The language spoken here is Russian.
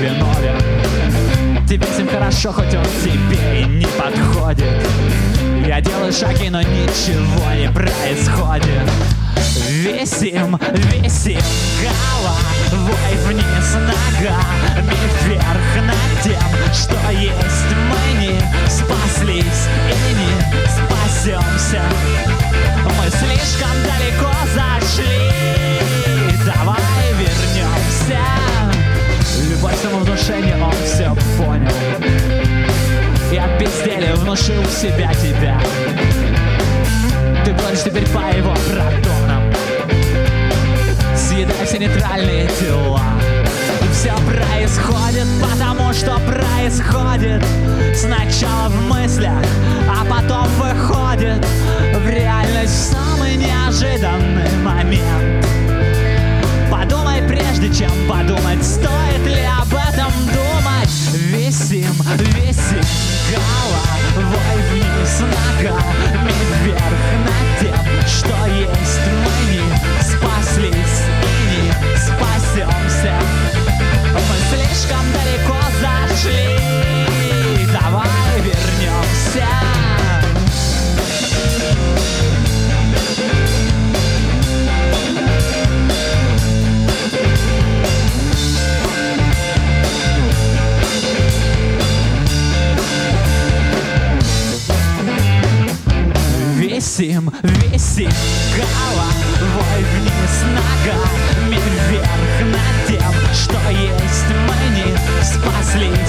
виновен. Тебе с ним хорошо, хоть он тебе и не подходит. Я делаю шаги, но ничего не происходит. Висим, висим головой вниз, ногами вверх над тем, что есть. Мы не спаслись и не спасемся. Мы слишком далеко зашли. Давай вернемся. Любовь самовнушение, он все понял. И от безделия внушил в себя тебя. Ты бродишь теперь по его протонам, съедая все нейтральные тела. И все происходит, потому что происходит сначала в мыслях, а потом выходит в реальность в самый неожиданный момент. Подумай, прежде чем подумать, стоит ли об этом думать. Висим, висим головой вниз, ногами вверх над тем, что есть. Мы не спаслись и не спасемся. Мы слишком далеко зашли. Давай вернемся. Висим, висим головой вниз, ногами вверх над тем, что есть. Мы не спаслись